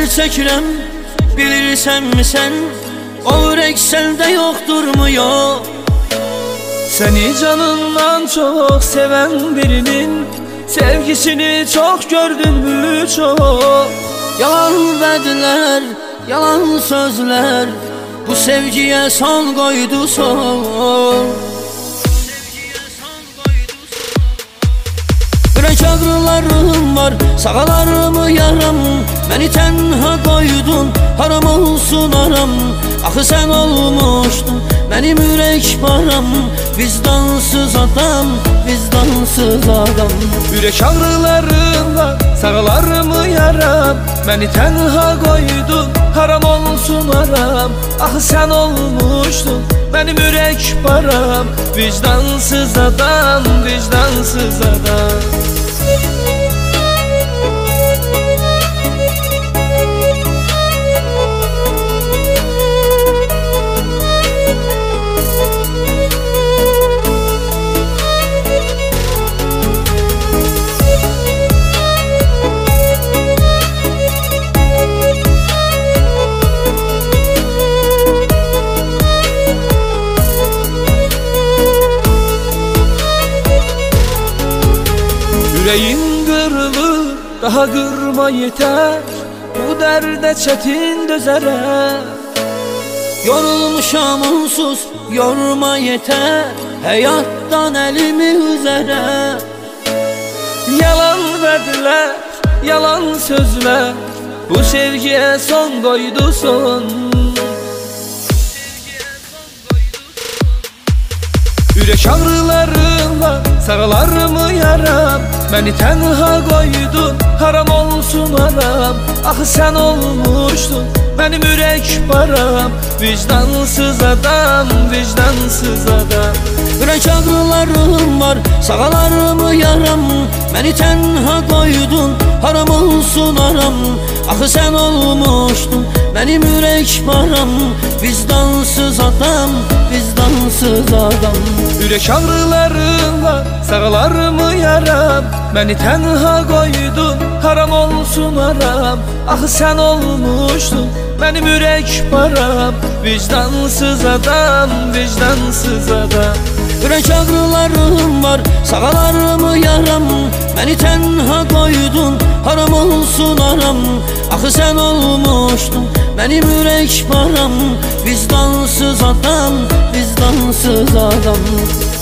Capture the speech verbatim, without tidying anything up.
çəkirəm, bilirsənmi sən? O ürək səndə yoxdurmu, yox? Səni canından çox sevən birinin sevgisini çok gördün mü çok? Yalan vədlər, yalan sözlər bu sevgiyə son qoydu son. Ürək ağrılarım var, sağalarımı yaram. Məni tənha qoydun, haram olsun aram. Axı sən olmuşdun mənim ürək param. Vicdansız adam, vicdansız adam. Ürək ağrılarım var, sağalarımı yaram. Məni tənha qoydun, haram olsun aram. Axı sən olmuşdun mənim ürək param. Vicdansız adam, vicdansız adam. Yüreğin kırılır, daha kırma yeter. Bu derde çetin dözerek. Yorulmuşam onsuz, yorma yeter. Hayattan elimi üzere. Yalan verdiler, yalan sözler. Bu sevgiye son koydu son. Yürek ağrılarım var, sağalarımı yaram. Məni tənha qoydun, haram olsun aram. Axı sən olmuşdun mənim ürək param. Vicdansız adam, vicdansız adam. Ürək ağrılarım var, sağalarımı yaram. Məni tənha qoydun, haram olsun aram. Axı sən olmuşdun mənim ürək param. Vicdansız adam, vicdansız adam. Ürək ağrılarım var, sağalarımı yaram. Məni tənha qoydun, haram olsun aram. Axı sən olmuşdun mənim ürək param. Vicdansız adam, vicdansız adam. Ürək ağrılarım var, sağalarımı yaram. Məni tənha qoydun, haram olsun aram. Axı sən olmuşdun mənim ürək param. Vicdansız adam, vicdansız adam.